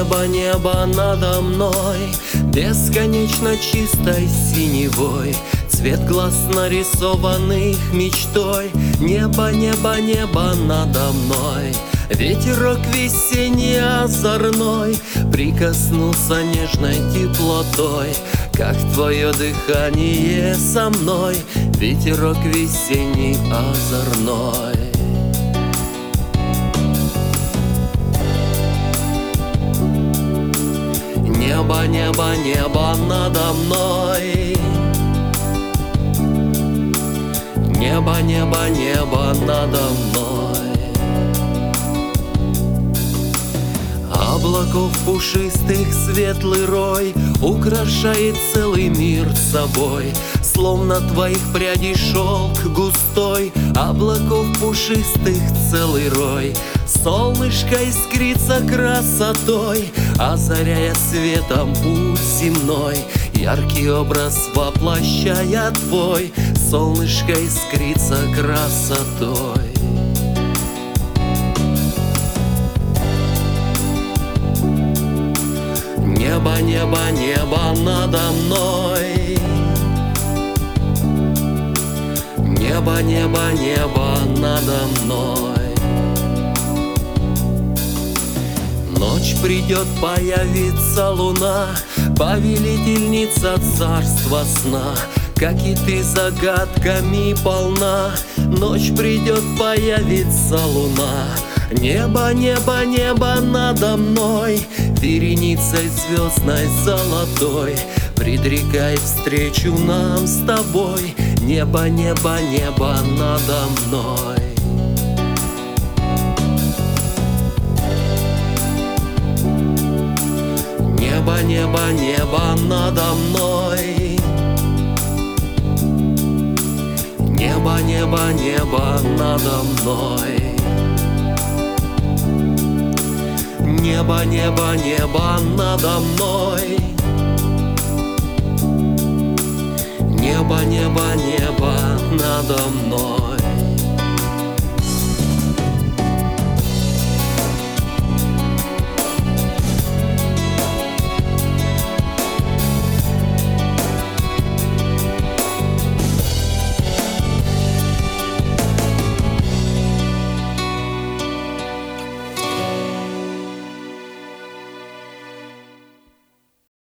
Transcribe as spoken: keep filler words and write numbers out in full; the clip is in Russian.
Небо, небо надо мной, бесконечно чистой синевой, цвет глаз, нарисованных мечтой. Небо, небо, небо надо мной, ветерок весенний озорной прикоснулся нежной теплотой, как твое дыхание со мной, ветерок весенний озорной. Небо, небо, небо надо мной, небо, небо, небо надо мной. Облаков пушистых светлый рой украшает целый мир собой, словно твоих прядей шелк густой. Облаков пушистых целый рой, солнышко искрится красотой, озаряя светом путь земной. Яркий образ воплощая твой, солнышко искрится красотой. Небо, небо, небо надо мной, небо, небо, небо надо мной. Ночь придет, появится луна, повелительница царства сна, как и ты загадками полна. Ночь придет, появится луна, небо, небо, небо надо мной, вереницей звездной золотой предрекай встречу нам с тобой. Небо, небо, небо надо мной. Небо, небо, небо надо мной, небо, небо, небо надо мной. Небо, небо, небо надо мной, небо, небо, небо надо мной.